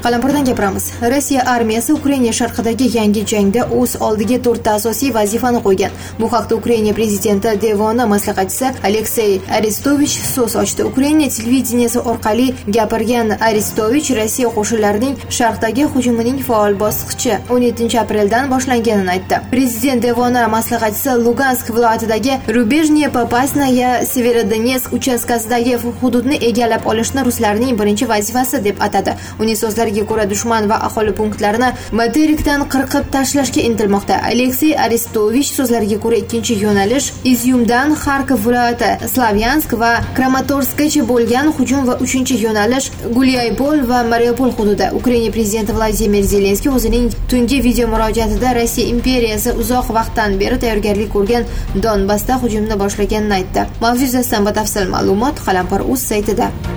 Qalampirdan gapiramiz. Rossiya armiyasi Ukraina sharqidagi yangi jangda o'z oldiga 4 ta asosiy vazifani qo'ygan. Bu haqda Ukraina prezidenti devoni maslahatchisi Aleksey Arestovich so'z ochdi. Ukraina televideniyasi orqali gapirgan Arestovich Rossiya qo'shinlarining sharqdagi hujumining faol bosqichi 17-apreldan boshlanganini aytdi. Prezident devoni maslahatchisi Lugansk viloyatidagi Rubejniye Popasnaya Severodonetsk uchastkasidagi hududni egallab olishni ruslarning birinchi vazifasi deb atadi. Uning so'zlariga ko'ra dushman va aholi punktlarini materikdan qirqib tashlashga intilmoqda. Aleksey Arestovich so'zlariga ko'ra ikkinchi yo'nalish Izyumdan Xarkov viloyati, Slavyansk va Kramatorskgacha bo'lgan hujum va uchinchi yo'nalish Gulyaybol va Mariupol hududi. Ukraina prezidenti Vladimir Zelenskiy o'zining tungi video murojaatida Rossiya imperiyasi uzoq vaqtdan beri tayyorgarlik ko'rgan Donbassda hujumni boshlaganini aytdi. Mavzu yuzasidan batafsil ma'lumot Qalampir.uz saytida.